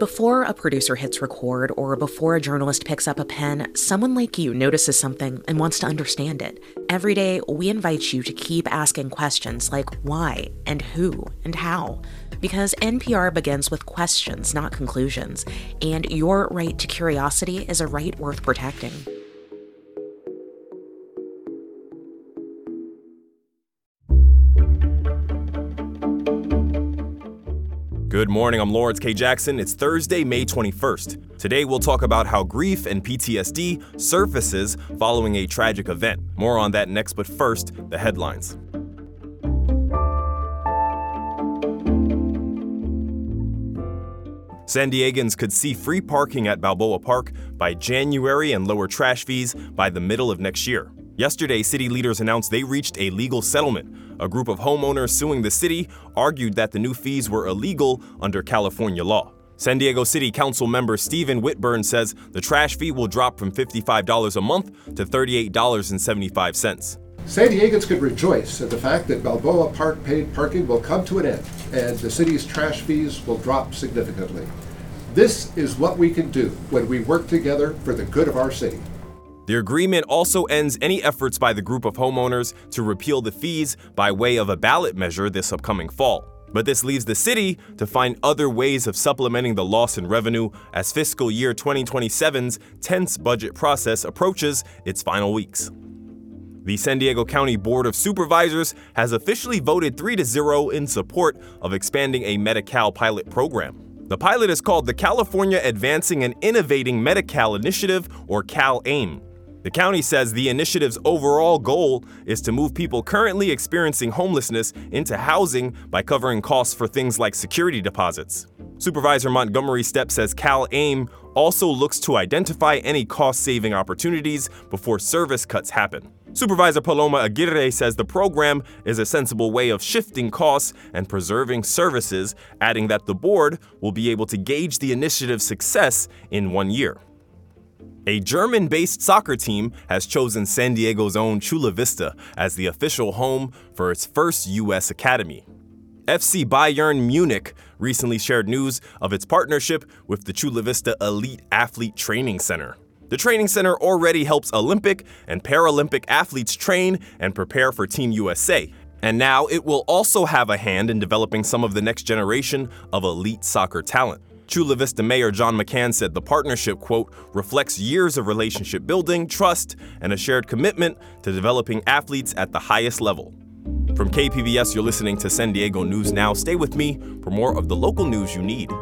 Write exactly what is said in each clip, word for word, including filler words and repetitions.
Before a producer hits record or before a journalist picks up a pen, someone like you notices something and wants to understand it. Every day, we invite you to keep asking questions like why and who and how. Because N P R begins with questions, not conclusions, and your right to curiosity is a right worth protecting. Good morning, I'm Lawrence K. Jackson. It's Thursday, May twenty-first. Today we'll talk about how grief and P T S D surfaces following a tragic event. More on that next, but first, the headlines. San Diegans could see free parking at Balboa Park by January and lower trash fees by the middle of next year. Yesterday, city leaders announced they reached a legal settlement. A group of homeowners suing the city argued that the new fees were illegal under California law. San Diego City Council member Stephen Whitburn says the trash fee will drop from fifty-five dollars a month to thirty-eight dollars and seventy-five cents. San Diegans could rejoice at the fact that Balboa Park paid parking will come to an end and the city's trash fees will drop significantly. This is what we can do when we work together for the good of our city. The agreement also ends any efforts by the group of homeowners to repeal the fees by way of a ballot measure this upcoming fall. But this leaves the city to find other ways of supplementing the loss in revenue as fiscal year twenty twenty-seven's tense budget process approaches its final weeks. The San Diego County Board of Supervisors has officially voted three to zero in support of expanding a Medi-Cal pilot program. The pilot is called the California Advancing and Innovating Medi-Cal Initiative, or CalAIM. The county says the initiative's overall goal is to move people currently experiencing homelessness into housing by covering costs for things like security deposits. Supervisor Montgomery Stepp says CalAIM also looks to identify any cost-saving opportunities before service cuts happen. Supervisor Paloma Aguirre says the program is a sensible way of shifting costs and preserving services, adding that the board will be able to gauge the initiative's success in one year. A German-based soccer team has chosen San Diego's own Chula Vista as the official home for its first U S academy. F C Bayern Munich recently shared news of its partnership with the Chula Vista Elite Athlete Training Center. The training center already helps Olympic and Paralympic athletes train and prepare for Team U S A, and now it will also have a hand in developing some of the next generation of elite soccer talent. Chula Vista Mayor John McCann said the partnership, quote, reflects years of relationship building, trust, and a shared commitment to developing athletes at the highest level. From K P B S, you're listening to San Diego News Now. Stay with me for more of the local news you need.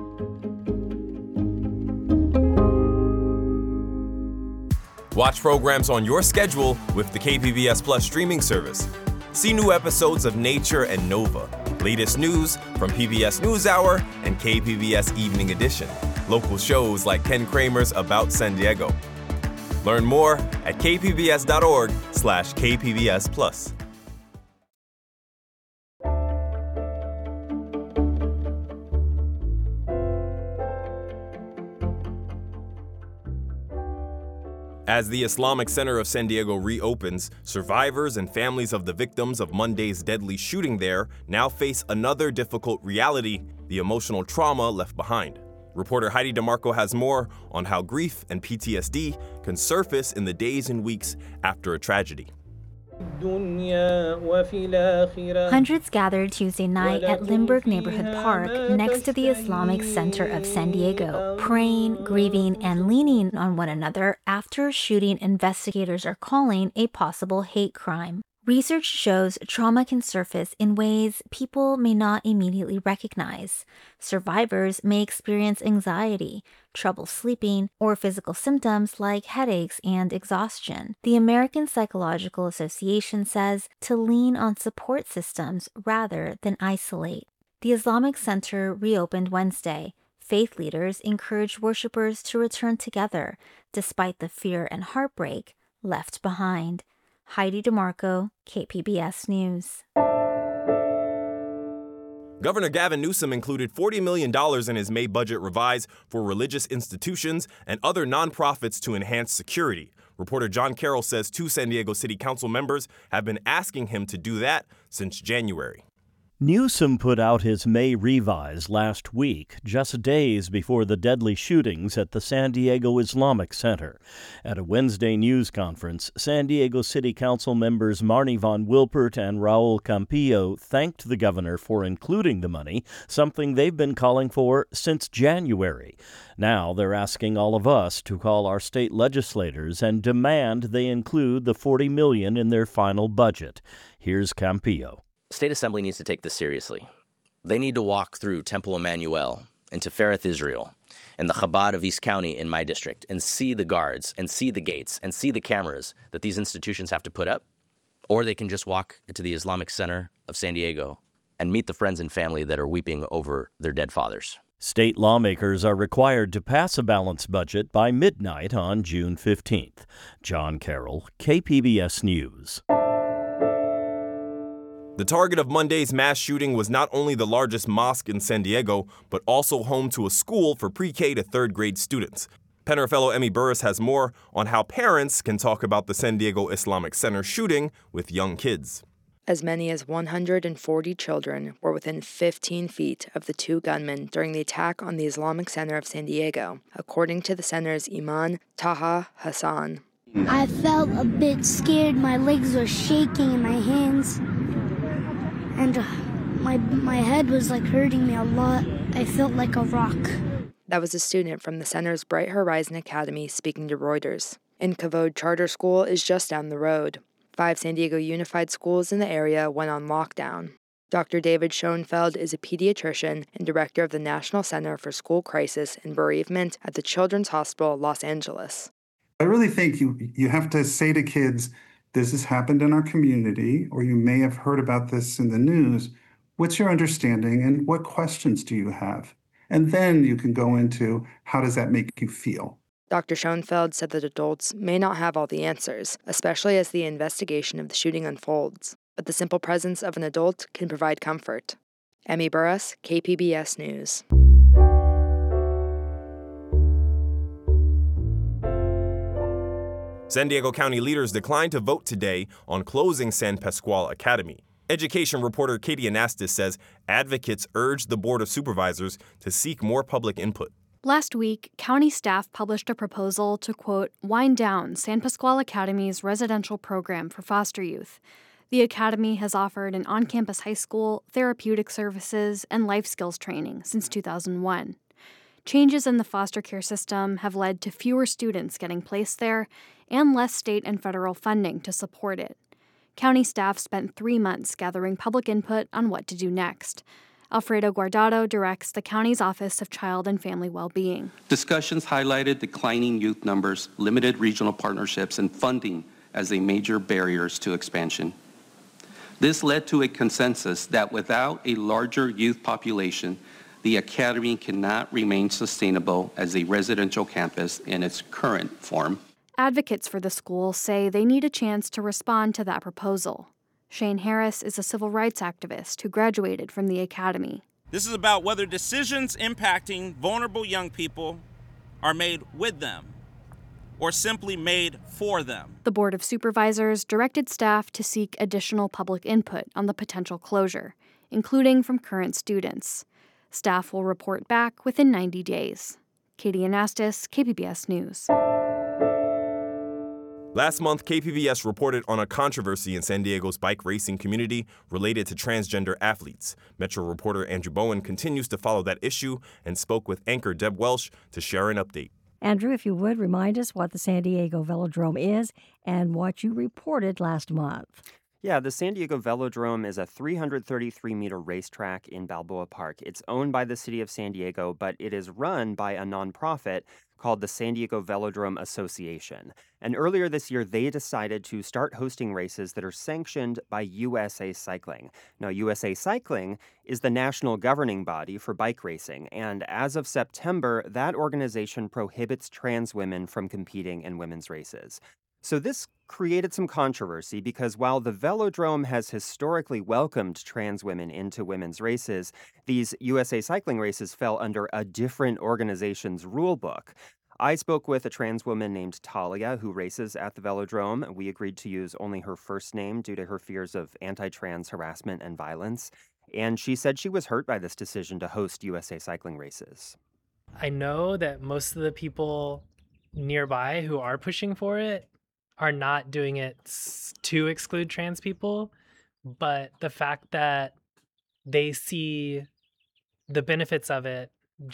Watch programs on your schedule with the K P B S Plus streaming service. See new episodes of Nature and Nova, latest news from P B S NewsHour and K P B S Evening Edition, local shows like Ken Kramer's About San Diego. Learn more at kpbs.org slash kpbs plus. As the Islamic Center of San Diego reopens, survivors and families of the victims of Monday's deadly shooting there now face another difficult reality: the emotional trauma left behind. Reporter Heidi DeMarco has more on how grief and P T S D can surface in the days and weeks after a tragedy. Hundreds gathered Tuesday night at Lindbergh Neighborhood Park next to the Islamic Center of San Diego, praying, grieving, and leaning on one another after a shooting investigators are calling a possible hate crime. Research shows trauma can surface in ways people may not immediately recognize. Survivors may experience anxiety, trouble sleeping, or physical symptoms like headaches and exhaustion. The American Psychological Association says to lean on support systems rather than isolate. The Islamic Center reopened Wednesday. Faith leaders encouraged worshipers to return together despite the fear and heartbreak left behind. Heidi DeMarco, K P B S News. Governor Gavin Newsom included forty million dollars in his May budget revise for religious institutions and other nonprofits to enhance security. Reporter John Carroll says two San Diego City Council members have been asking him to do that since January. Newsom put out his May revise last week, just days before the deadly shootings at the San Diego Islamic Center. At a Wednesday news conference, San Diego City Council members Marnie von Wilpert and Raul Campillo thanked the governor for including the money, something they've been calling for since January. Now they're asking all of us to call our state legislators and demand they include the forty million dollars in their final budget. Here's Campillo. State Assembly needs to take this seriously. They need to walk through Temple Emmanuel and Tifereth Israel and the Chabad of East County in my district and see the guards and see the gates and see the cameras that these institutions have to put up. Or they can just walk into the Islamic Center of San Diego and meet the friends and family that are weeping over their dead fathers. State lawmakers are required to pass a balanced budget by midnight on June fifteenth. John Carroll, K P B S News. The target of Monday's mass shooting was not only the largest mosque in San Diego, but also home to a school for pre-K to third grade students. Penner fellow Emmy Burris has more on how parents can talk about the San Diego Islamic Center shooting with young kids. As many as one hundred forty children were within fifteen feet of the two gunmen during the attack on the Islamic Center of San Diego, according to the center's Iman Taha Hassan. I felt a bit scared. My legs were shaking in my hands. And uh, my my head was like hurting me a lot. I felt like a rock. That was a student from the center's Bright Horizon Academy speaking to Reuters. In Kavod Charter School is just down the road. Five San Diego Unified schools in the area went on lockdown. Doctor David Schoenfeld is a pediatrician and director of the National Center for School Crisis and Bereavement at the Children's Hospital Los Angeles. I really think you you have to say to kids, this has happened in our community, or you may have heard about this in the news. What's your understanding and what questions do you have? And then you can go into how does that make you feel? Doctor Schoenfeld said that adults may not have all the answers, especially as the investigation of the shooting unfolds. But the simple presence of an adult can provide comfort. Emmy Burris, K P B S News. San Diego County leaders declined to vote today on closing San Pasqual Academy. Education reporter Katie Anastas says advocates urged the Board of Supervisors to seek more public input. Last week, county staff published a proposal to, quote, wind down San Pasqual Academy's residential program for foster youth. The academy has offered an on-campus high school, therapeutic services, and life skills training since two thousand one. Changes in the foster care system have led to fewer students getting placed there and less state and federal funding to support it. County staff spent three months gathering public input on what to do next. Alfredo Guardado directs the county's Office of Child and Family Well-Being. Discussions highlighted declining youth numbers, limited regional partnerships, and funding as a major barriers to expansion. This led to a consensus that without a larger youth population, the academy cannot remain sustainable as a residential campus in its current form. Advocates for the school say they need a chance to respond to that proposal. Shane Harris is a civil rights activist who graduated from the academy. This is about whether decisions impacting vulnerable young people are made with them or simply made for them. The Board of Supervisors directed staff to seek additional public input on the potential closure, including from current students. Staff will report back within ninety days. Katie Anastas, K P B S News. Last month, K P B S reported on a controversy in San Diego's bike racing community related to transgender athletes. Metro reporter Andrew Bowen continues to follow that issue and spoke with anchor Deb Welsh to share an update. Andrew, if you would, remind us what the San Diego Velodrome is and what you reported last month. Yeah, the San Diego Velodrome is a three hundred thirty-three meter racetrack in Balboa Park. It's owned by the city of San Diego, but it is run by a nonprofit called the San Diego Velodrome Association. And earlier this year, they decided to start hosting races that are sanctioned by U S A Cycling. Now, U S A Cycling is the national governing body for bike racing, and as of September, that organization prohibits trans women from competing in women's races. So this created some controversy because while the Velodrome has historically welcomed trans women into women's races, these U S A Cycling races fell under a different organization's rule book. I spoke with a trans woman named Talia who races at the Velodrome. We agreed to use only her first name due to her fears of anti-trans harassment and violence. And she said she was hurt by this decision to host U S A cycling races. I know that most of the people nearby who are pushing for it are not doing it to exclude trans people, but the fact that they see the benefits of it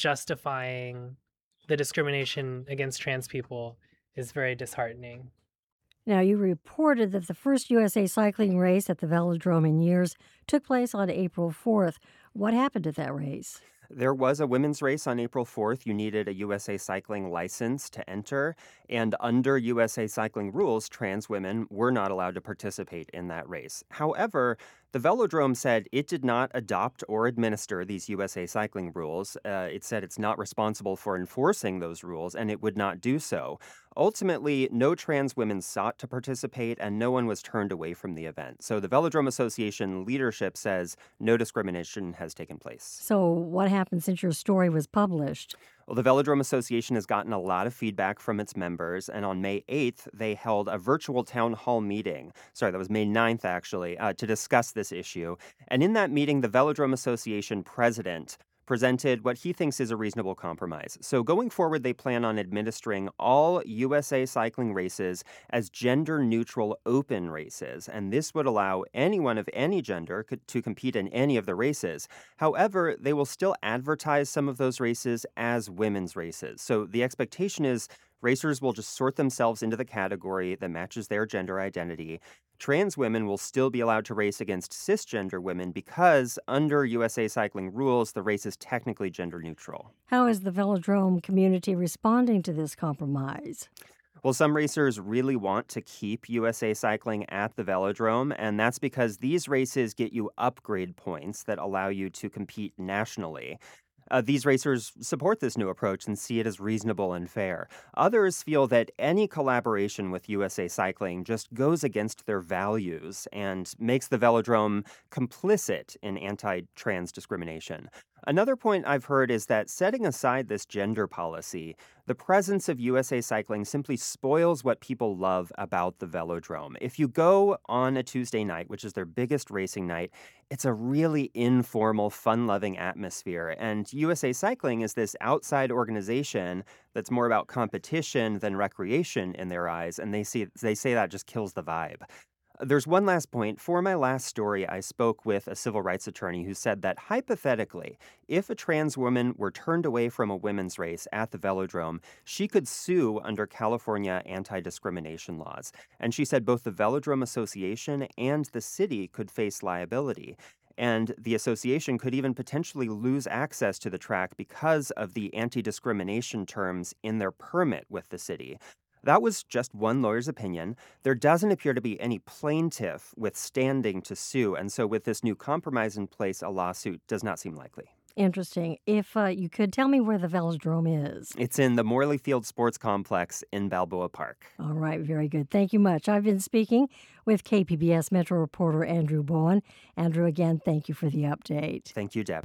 justifying the discrimination against trans people is very disheartening. Now, you reported that the first U S A cycling race at the Velodrome in years took place on April fourth. What happened at that race? There was a women's race on April fourth. You needed a U S A cycling license to enter. And under U S A cycling rules, trans women were not allowed to participate in that race. However, the Velodrome said it did not adopt or administer these U S A cycling rules. Uh, it said it's not responsible for enforcing those rules, and it would not do so. Ultimately, no trans women sought to participate, and no one was turned away from the event. So the Velodrome Association leadership says no discrimination has taken place. So what happened since your story was published? Well, the Velodrome Association has gotten a lot of feedback from its members, and on May eighth, they held a virtual town hall meeting. Sorry, that was May ninth, actually, uh, to discuss this issue. And in that meeting, the Velodrome Association president presented what he thinks is a reasonable compromise. So going forward, they plan on administering all U S A cycling races as gender-neutral open races, and this would allow anyone of any gender co- to compete in any of the races. However, they will still advertise some of those races as women's races. So the expectation is racers will just sort themselves into the category that matches their gender identity. Trans women will still be allowed to race against cisgender women because under U S A cycling rules, the race is technically gender neutral. How is the Velodrome community responding to this compromise? Well, some racers really want to keep U S A cycling at the Velodrome, and that's because these races get you upgrade points that allow you to compete nationally. Uh, these racers support this new approach and see it as reasonable and fair. Others feel that any collaboration with U S A Cycling just goes against their values and makes the Velodrome complicit in anti-trans discrimination. Another point I've heard is that setting aside this gender policy, the presence of U S A Cycling simply spoils what people love about the Velodrome. If you go on a Tuesday night, which is their biggest racing night, it's a really informal, fun-loving atmosphere. And U S A Cycling is this outside organization that's more about competition than recreation in their eyes, and they see they say that just kills the vibe. There's one last point. For my last story, I spoke with a civil rights attorney who said that hypothetically, if a trans woman were turned away from a women's race at the Velodrome, she could sue under California anti-discrimination laws. And she said both the Velodrome Association and the city could face liability. And the association could even potentially lose access to the track because of the anti-discrimination terms in their permit with the city. That was just one lawyer's opinion. There doesn't appear to be any plaintiff with standing to sue, and so with this new compromise in place, a lawsuit does not seem likely. Interesting. If uh, you could tell me where the Velodrome is. It's in the Morley Field Sports Complex in Balboa Park. All right, very good. Thank you much. I've been speaking with K P B S Metro reporter Andrew Bowen. Andrew, again, thank you for the update. Thank you, Deb.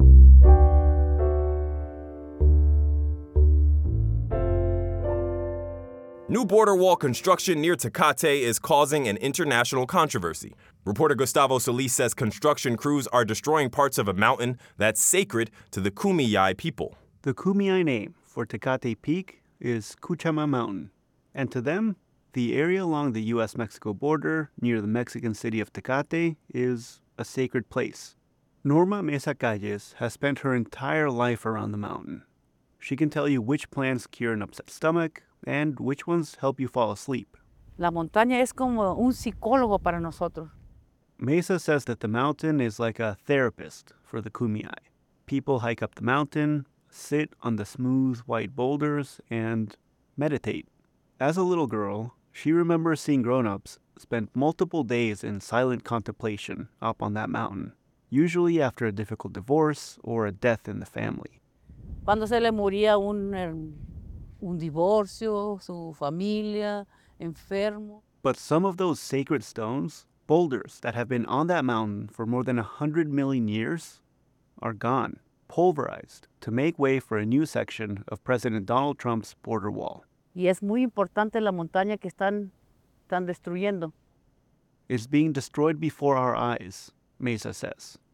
New border wall construction near Tecate is causing an international controversy. Reporter Gustavo Solis says construction crews are destroying parts of a mountain that's sacred to the Kumeyaay people. The Kumeyaay name for Tecate Peak is Cuchama Mountain, and to them, the area along the U S Mexico border near the Mexican city of Tecate is a sacred place. Norma Mesa Calles has spent her entire life around the mountain. She can tell you which plants cure an upset stomach, and which ones help you fall asleep. La montaña es como un psicólogo para nosotros. Mesa says that the mountain is like a therapist for the Kumeyaay. People hike up the mountain, sit on the smooth white boulders, and meditate. As a little girl, she remembers seeing grown-ups spend multiple days in silent contemplation up on that mountain, usually after a difficult divorce or a death in the family. Cuando se le moría un un divorcio, su familia, enfermo. But some of those sacred stones, boulders that have been on that mountain for more than a hundred million years, are gone, pulverized, to make way for a new section of President Donald Trump's border wall. Y es muy importante la montaña que están, están destruyendo. It's being destroyed before our eyes, Mesa says.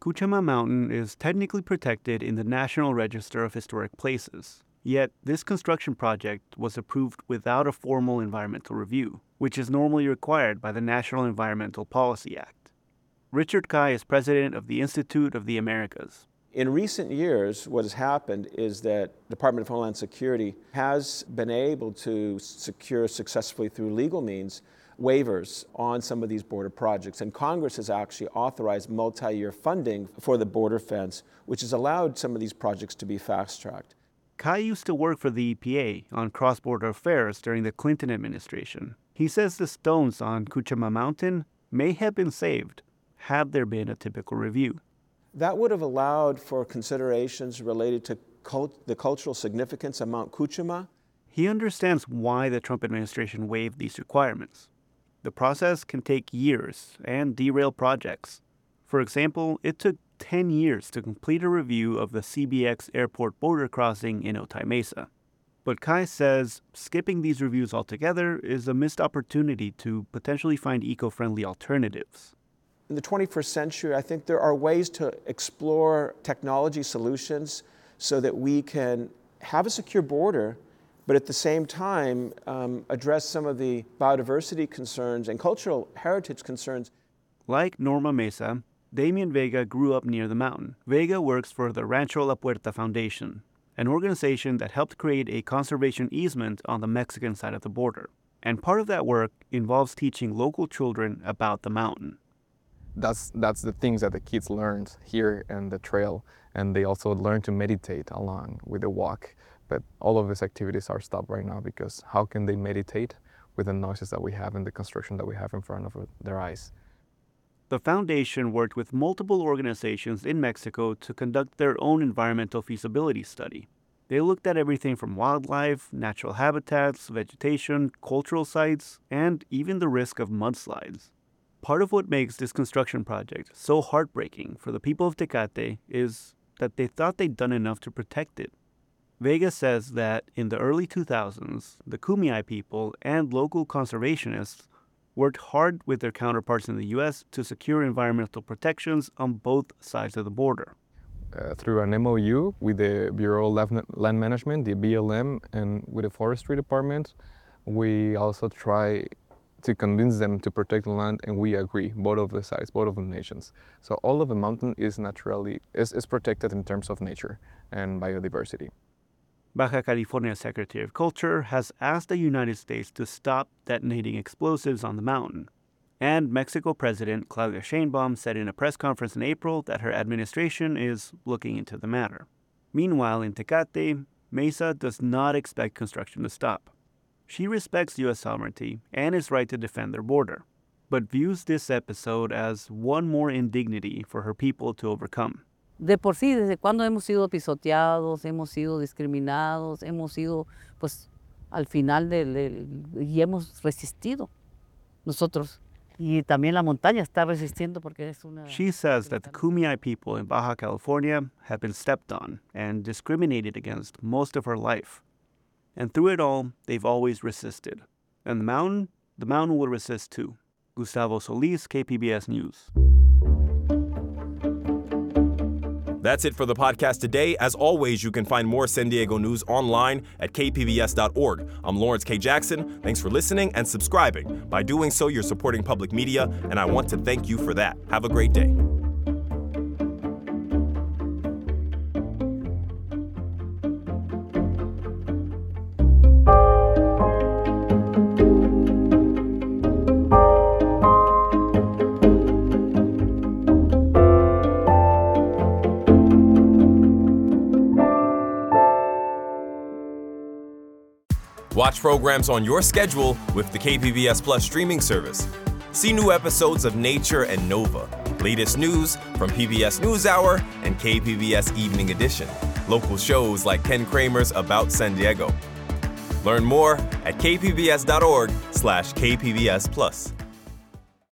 Cuchama Mountain is technically protected in the National Register of Historic Places. Yet, this construction project was approved without a formal environmental review, which is normally required by the National Environmental Policy Act. Richard Kai is president of the Institute of the Americas. In recent years, what has happened is that the Department of Homeland Security has been able to secure successfully through legal means waivers on some of these border projects. And Congress has actually authorized multi-year funding for the border fence, which has allowed some of these projects to be fast-tracked. Kai used to work for the E P A on cross-border affairs during the Clinton administration. He says the stones on Cuchama Mountain may have been saved had there been a typical review. That would have allowed for considerations related to cult- the cultural significance of Mount Cuchama. He understands why the Trump administration waived these requirements. The process can take years and derail projects. For example, it took ten years to complete a review of the C B X airport border crossing in Otay Mesa. But Kai says skipping these reviews altogether is a missed opportunity to potentially find eco-friendly alternatives. In the twenty-first century, I think there are ways to explore technology solutions so that we can have a secure border, but at the same time um, address some of the biodiversity concerns and cultural heritage concerns. Like Norma Mesa, Damian Vega grew up near the mountain. Vega works for the Rancho La Puerta Foundation, an organization that helped create a conservation easement on the Mexican side of the border. And part of that work involves teaching local children about the mountain. That's that's the things that the kids learned here in the trail, and they also learn to meditate along with the walk. But all of these activities are stopped right now because how can they meditate with the noises that we have and the construction that we have in front of their eyes? The foundation worked with multiple organizations in Mexico to conduct their own environmental feasibility study. They looked at everything from wildlife, natural habitats, vegetation, cultural sites, and even the risk of mudslides. Part of what makes this construction project so heartbreaking for the people of Tecate is that they thought they'd done enough to protect it. Vega says that in the early two thousands, the Kumeyaay people and local conservationists worked hard with their counterparts in the U S to secure environmental protections on both sides of the border. Uh, through an M O U with the Bureau of Land Management, the B L M, and with the Forestry Department, we also try to convince them to protect the land, and we agree, both of the sides, both of the nations. So all of the mountain is naturally, is, is protected in terms of nature and biodiversity. Baja California Secretary of Culture has asked the United States to stop detonating explosives on the mountain. And Mexico President Claudia Sheinbaum said in a press conference in April that her administration is looking into the matter. Meanwhile, in Tecate, Mesa does not expect construction to stop. She respects U S sovereignty and its right to defend their border, but views this episode as one more indignity for her people to overcome. De por sí, desde cuando hemos sido pisoteados, hemos sido discriminados, hemos sido, pues, al final del, del, y hemos resistido nosotros. Y también la montaña está resistiendo porque es una... She says that the Kumeyaay people in Baja California have been stepped on and discriminated against most of her life. And through it all, they've always resisted. And the mountain, the mountain will resist too. Gustavo Solis, K P B S News. That's it for the podcast today. As always, you can find more San Diego news online at k p b s dot org. I'm Lawrence K. Jackson. Thanks for listening and subscribing. By doing so, you're supporting public media, and I want to thank you for that. Have a great day. Watch programs on your schedule with the K P B S Plus streaming service. See new episodes of Nature and Nova, latest news from P B S NewsHour and K P B S Evening Edition, local shows like Ken Kramer's About San Diego. Learn more at k p b s dot org slash k p b s plus.